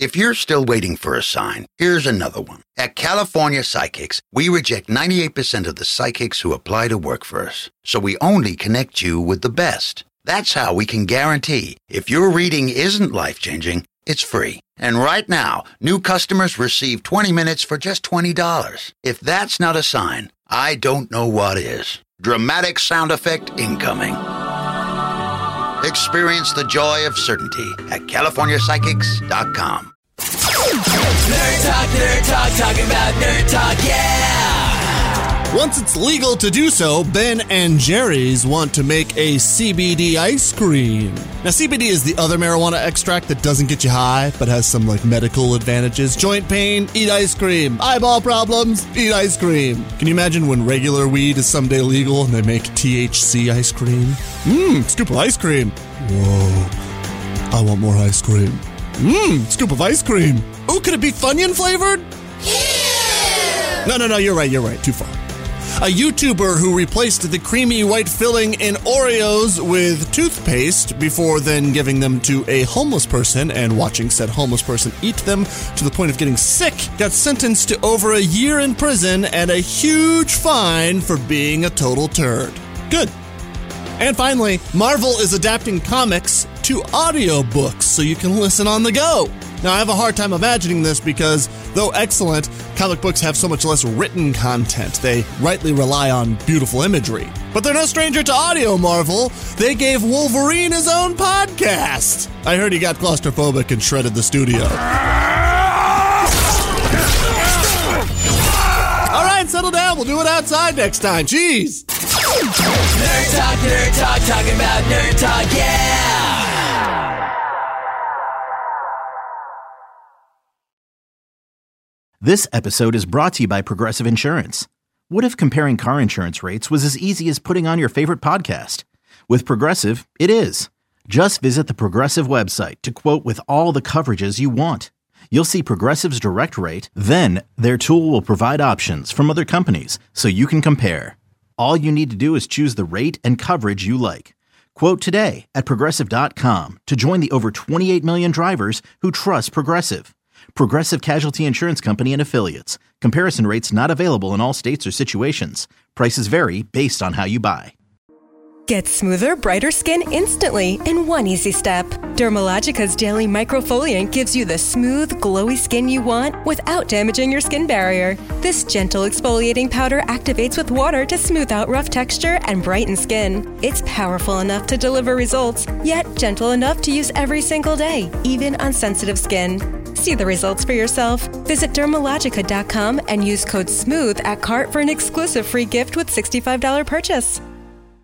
If you're still waiting for a sign, here's another one. At California Psychics, we reject 98% of the psychics who apply to work for us. So we only connect you with the best. That's how we can guarantee if your reading isn't life-changing, it's free. And right now, new customers receive 20 minutes for just $20. If that's not a sign, I don't know what is. Dramatic sound effect incoming. Experience the joy of certainty at CaliforniaPsychics.com. Nerd Talk, talking about Nerd Talk, yeah! Once it's legal to do so, Ben and Jerry's want to make a CBD ice cream. Now, CBD is the other marijuana extract that doesn't get you high, but has some, medical advantages. Joint pain, eat ice cream. Eyeball problems, eat ice cream. Can you imagine when regular weed is someday legal and they make THC ice cream? Scoop of ice cream. Whoa, I want more ice cream. Scoop of ice cream. Ooh, could it be Funyun flavored? Yeah! No, you're right, too far. A YouTuber who replaced the creamy white filling in Oreos with toothpaste before then giving them to a homeless person and watching said homeless person eat them to the point of getting sick got sentenced to over a year in prison and a huge fine for being a total turd. Good. And finally, Marvel is adapting comics to audiobooks so you can listen on the go. Now, I have a hard time imagining this because, though excellent, comic books have so much less written content. They rightly rely on beautiful imagery. But they're no stranger to audio, Marvel. They gave Wolverine his own podcast. I heard he got claustrophobic and shredded the studio. All right, settle down. We'll do it outside next time. Jeez. Nerd Talk, talking about Nerd Talk, yeah! This episode is brought to you by Progressive Insurance. What if comparing car insurance rates was as easy as putting on your favorite podcast? With Progressive, it is. Just visit the Progressive website to quote with all the coverages you want. You'll see Progressive's direct rate, then their tool will provide options from other companies so you can compare. All you need to do is choose the rate and coverage you like. Quote today at Progressive.com to join the over 28 million drivers who trust Progressive. Progressive Casualty Insurance Company and Affiliates. Comparison rates not available in all states or situations. Prices vary based on how you buy. Get smoother, brighter skin instantly in one easy step. Dermalogica's Daily Microfoliant gives you the smooth, glowy skin you want without damaging your skin barrier. This gentle exfoliating powder activates with water to smooth out rough texture and brighten skin. It's powerful enough to deliver results, yet gentle enough to use every single day, even on sensitive skin. See the results for yourself. Visit Dermalogica.com and use code SMOOTH at cart for an exclusive free gift with $65 purchase.